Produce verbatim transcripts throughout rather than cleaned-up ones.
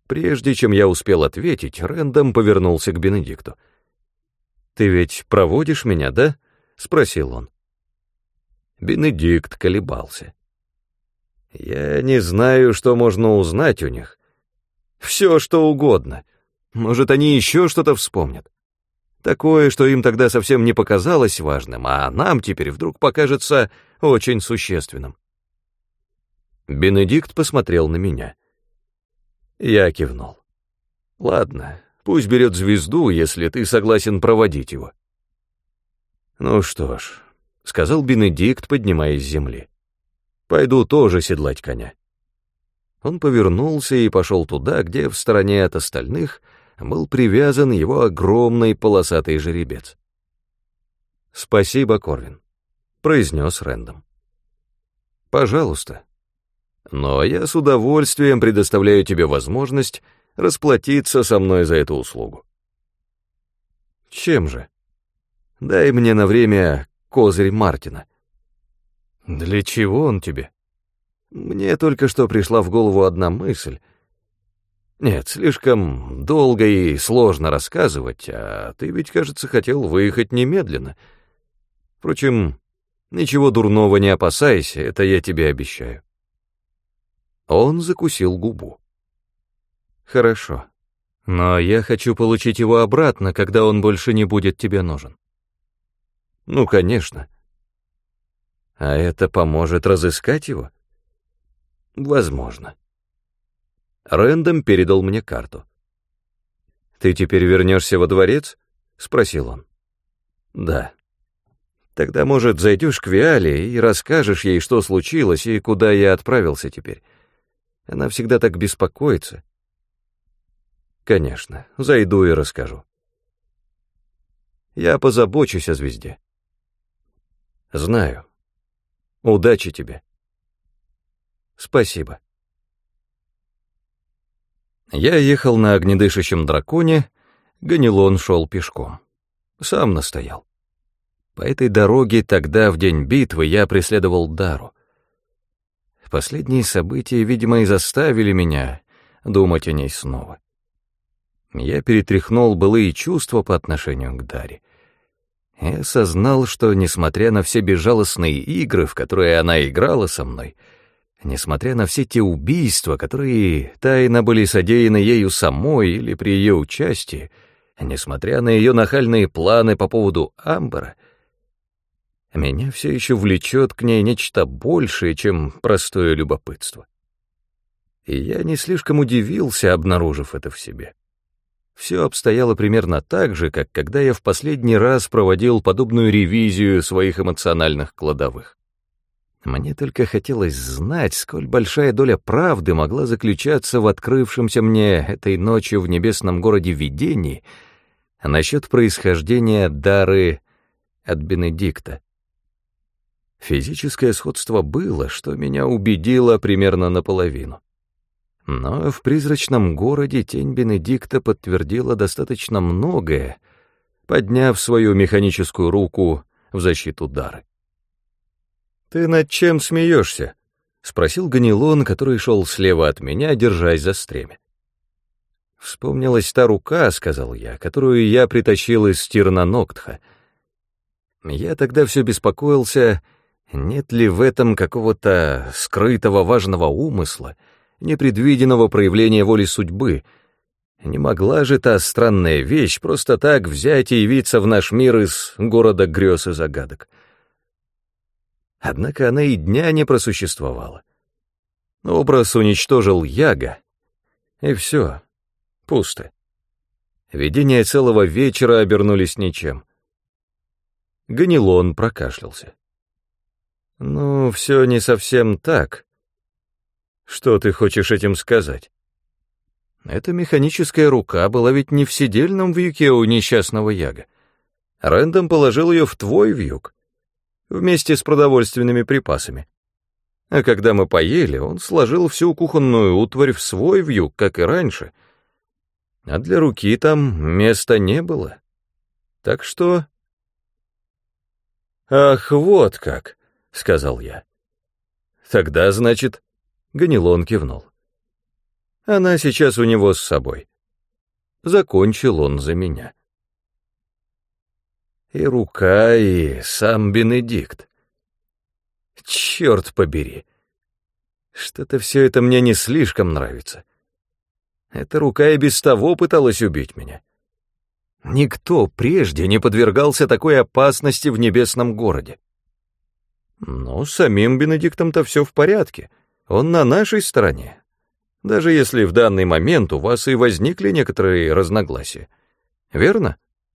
Прежде чем я успел ответить, Рэндом повернулся к Бенедикту. «Ты ведь проводишь меня, да?» — спросил он. Бенедикт колебался. «Я не знаю, что можно узнать у них. Все, что угодно. Может, они еще что-то вспомнят. Такое, что им тогда совсем не показалось важным, а нам теперь вдруг покажется очень существенным». Бенедикт посмотрел на меня. Я кивнул. «Ладно, пусть берет звезду, если ты согласен проводить его». «Ну что ж», — сказал Бенедикт, поднимаясь с земли. «Пойду тоже седлать коня». Он повернулся и пошел туда, где в стороне от остальных был привязан его огромный полосатый жеребец. «Спасибо, Корвин», — произнес Рэндом. «Пожалуйста. Но я с удовольствием предоставляю тебе возможность расплатиться со мной за эту услугу». «Чем же?» «Дай мне на время козырь Мартина». «Для чего он тебе?» «Мне только что пришла в голову одна мысль. Нет, слишком долго и сложно рассказывать, а ты ведь, кажется, хотел выехать немедленно. Впрочем, ничего дурного не опасайся, это я тебе обещаю». Он закусил губу. «Хорошо, но я хочу получить его обратно, когда он больше не будет тебе нужен». «Ну, конечно». «А это поможет разыскать его?» «Возможно». Рэндом передал мне карту. «Ты теперь вернешься во дворец?» — спросил он. «Да». «Тогда, может, зайдешь к Виале и расскажешь ей, что случилось и куда я отправился теперь. Она всегда так беспокоится». «Конечно, зайду и расскажу. Я позабочусь о звезде». «Знаю. Удачи тебе». «Спасибо». Я ехал на огнедышащем драконе, Ганилон шел пешком. Сам настоял. По этой дороге тогда, в день битвы, я преследовал Дару. Последние события, видимо, и заставили меня думать о ней снова. Я перетряхнул былые чувства по отношению к Даре и осознал, что, несмотря на все безжалостные игры, в которые она играла со мной, несмотря на все те убийства, которые тайно были содеяны ею самой или при ее участии, несмотря на ее нахальные планы по поводу Амбера, меня все еще влечет к ней нечто большее, чем простое любопытство. И я не слишком удивился, обнаружив это в себе. Все обстояло примерно так же, как когда я в последний раз проводил подобную ревизию своих эмоциональных кладовых. Мне только хотелось знать, сколь большая доля правды могла заключаться в открывшемся мне этой ночью в небесном городе видении насчет происхождения Дары от Бенедикта. Физическое сходство было, что меня убедило примерно наполовину. Но в призрачном городе тень Бенедикта подтвердила достаточно многое, подняв свою механическую руку в защиту Дары. «Ты над чем смеешься?» — спросил Ганилон, который шел слева от меня, держась за стремя. «Вспомнилась та рука, — сказал я, — которую я притащил из Стирна-Ноктха. Я тогда все беспокоился, нет ли в этом какого-то скрытого важного умысла, непредвиденного проявления воли судьбы. Не могла же та странная вещь просто так взять и явиться в наш мир из города грез и загадок. Однако она и дня не просуществовала. Образ уничтожил Яга, и все, пусто. Видения целого вечера обернулись ничем. Ганилон прокашлялся. «Ну, все не совсем так. Что ты хочешь этим сказать? Эта механическая рука была ведь не в седельном вьюке у несчастного Яга. Рэндом положил ее в твой вьюк, вместе с продовольственными припасами. А когда мы поели, он сложил всю кухонную утварь в свой вьюк, как и раньше. А для руки там места не было. Так что...» «Ах, вот как!» — сказал я. «Тогда, значит...» — Ганилон кивнул. Она сейчас у него с собой. Закончил он за меня. И рука, и сам Бенедикт. Черт побери. Что-то все это мне не слишком нравится. Эта рука и без того пыталась убить меня. Никто прежде не подвергался такой опасности в небесном городе. Но с самим Бенедиктом-то все в порядке. Он на нашей стороне. Даже если в данный момент у вас и возникли некоторые разногласия. Верно?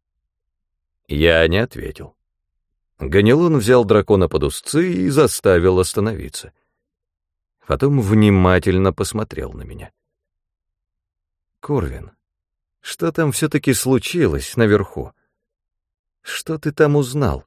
Я не ответил. Ганилон взял дракона под узцы и заставил остановиться. Потом внимательно посмотрел на меня. «Корвин, что там все-таки случилось наверху? Что ты там узнал?»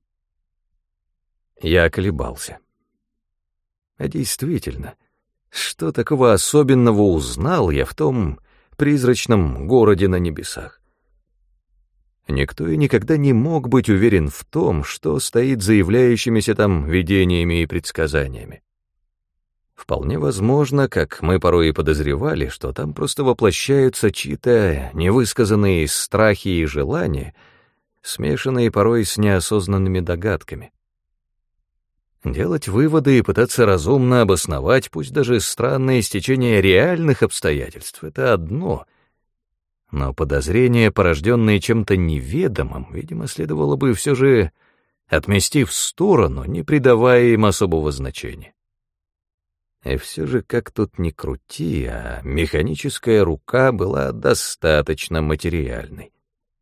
Я колебался. А действительно, что такого особенного узнал я в том призрачном городе на небесах? Никто и никогда не мог быть уверен в том, что стоит за являющимися там видениями и предсказаниями. Вполне возможно, как мы порой и подозревали, что там просто воплощаются чьи-то невысказанные страхи и желания, смешанные порой с неосознанными догадками. Делать выводы и пытаться разумно обосновать, пусть даже странное стечение реальных обстоятельств — это одно, но подозрения, порожденные чем-то неведомым, видимо, следовало бы все же отмести в сторону, не придавая им особого значения. И все же, как тут ни крути, а механическая рука была достаточно материальной.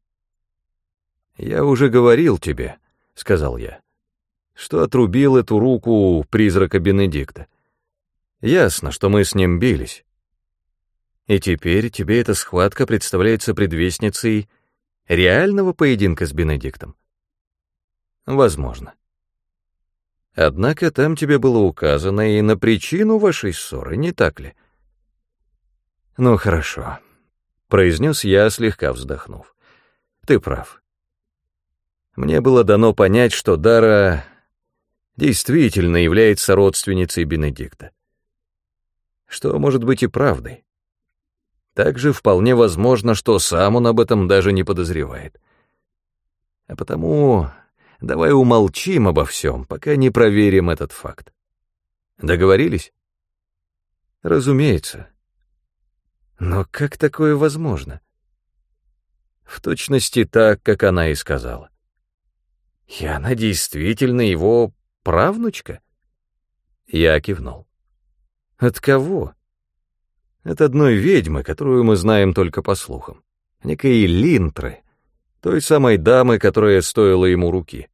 «Я уже говорил тебе», — сказал я, — «что отрубил эту руку у призрака Бенедикта. Ясно, что мы с ним бились. И теперь тебе эта схватка представляется предвестницей реального поединка с Бенедиктом? Возможно. Однако там тебе было указано и на причину вашей ссоры, не так ли? Ну, хорошо, — произнес я, слегка вздохнув. Ты прав. Мне было дано понять, что Дара действительно является родственницей Бенедикта. Что может быть и правдой. Также вполне возможно, что сам он об этом даже не подозревает. А потому давай умолчим обо всем, пока не проверим этот факт. Договорились? Разумеется. Но как такое возможно? В точности так, как она и сказала. И она действительно его правнучка? Я кивнул. От кого? От одной ведьмы, которую мы знаем только по слухам. Некой Линтры, той самой дамы, которая стоила ему руки.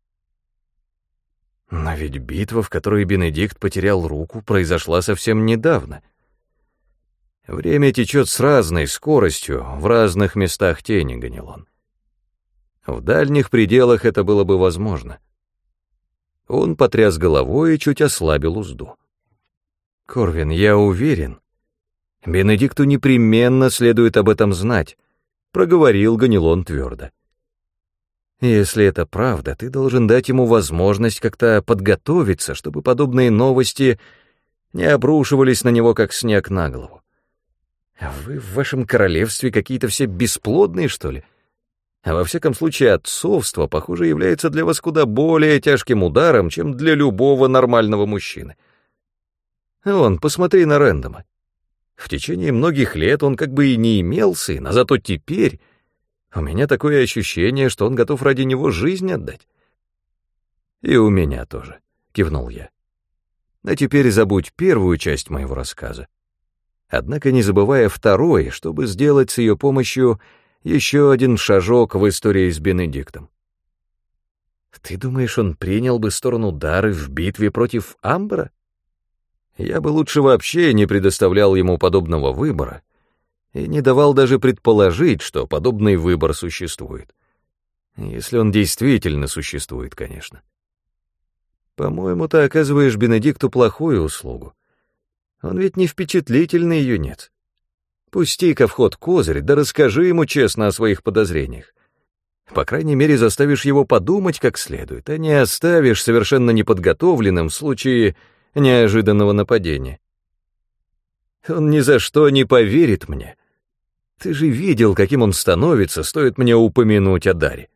Но ведь битва, в которой Бенедикт потерял руку, произошла совсем недавно. Время течет с разной скоростью в разных местах тени, Ганилон. В дальних пределах это было бы возможно. Он потряс головой и чуть ослабил узду. Корвин, я уверен, Бенедикту непременно следует об этом знать, проговорил Ганилон твердо. Если это правда, ты должен дать ему возможность как-то подготовиться, чтобы подобные новости не обрушивались на него, как снег на голову. А вы в вашем королевстве какие-то все бесплодные, что ли? А во всяком случае, отцовство, похоже, является для вас куда более тяжким ударом, чем для любого нормального мужчины. Вон, посмотри на Рэндома. В течение многих лет он как бы и не имел сына, зато теперь у меня такое ощущение, что он готов ради него жизнь отдать. И у меня тоже, кивнул я. А теперь забудь первую часть моего рассказа. Однако не забывая второй, чтобы сделать с ее помощью еще один шажок в истории с Бенедиктом. Ты думаешь, он принял бы сторону Дары в битве против Амбра? Я бы лучше вообще не предоставлял ему подобного выбора и не давал даже предположить, что подобный выбор существует. Если он действительно существует, конечно. По-моему, ты оказываешь Бенедикту плохую услугу. Он ведь не впечатлительный юнец. Пусти-ка в ход козырь, да расскажи ему честно о своих подозрениях. По крайней мере, заставишь его подумать как следует, а не оставишь совершенно неподготовленным в случае неожиданного нападения. Он ни за что не поверит мне. Ты же видел, каким он становится, стоит мне упомянуть о Даре.